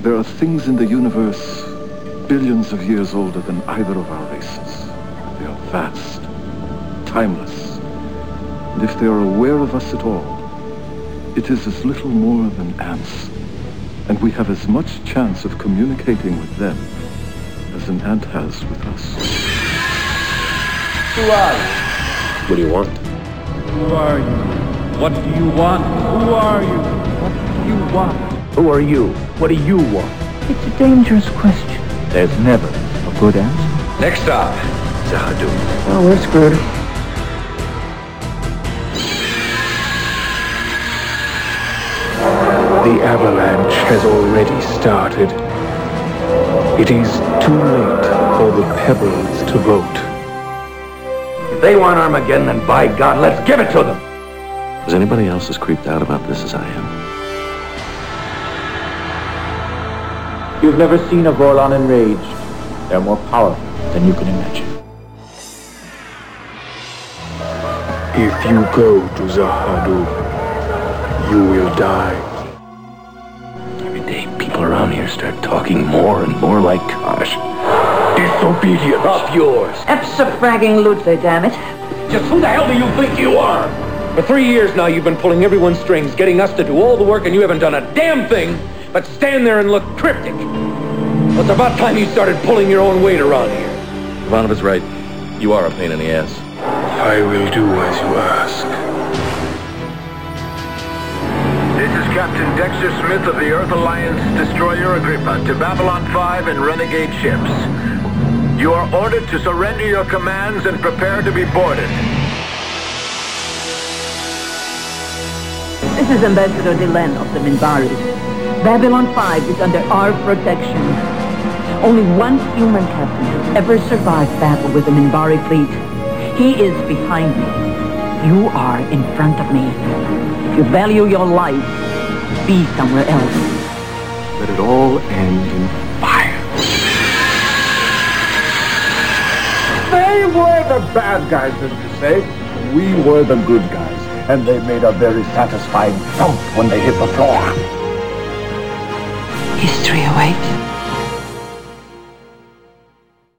There are things in the universe billions of years older than either of our races. They are vast, timeless, and if they are aware of us at all, it is as little more than ants, and we have as much chance of communicating with them as an ant has with us. Who are you? What do you want? Who are you? What do you want? Who are you? What do you want? Who are you? What do you want? It's a dangerous question. There's never a good answer. Next stop, Zahadu. Oh, we're screwed. The avalanche has already started. It is too late for the pebbles to vote. If they want Armageddon, then by God, let's give it to them! Is anybody else as creeped out about this as I am? You've never seen a Vorlon enraged. They're more powerful than you can imagine. If you go to Zahadu, you will die. Every day, people around here start talking more and more like Kosh. Disobedience! Up yours! Epsa-fragging Lutze, damn it. Just who the hell do you think you are? For 3 years now, you've been pulling everyone's strings, getting us to do all the work, and you haven't done a damn thing but stand there and look cryptic. Well, it's about time you started pulling your own weight around here. Ivanova's right. You are a pain in the ass. I will do as you ask. This is Captain Dexter Smith of the Earth Alliance Destroyer Agrippa to Babylon 5 and Renegade ships. You are ordered to surrender your commands and prepare to be boarded. This is Ambassador Delenn of the Minbari. Babylon 5 is under our protection. Only one human captain has ever survived battle with the Minbari fleet. He is behind me. You are in front of me. If you value your life, be somewhere else. Let it all end in fire. They were the bad guys, as you say. We were the good guys. And they made a very satisfying thump when they hit the floor. History awaits.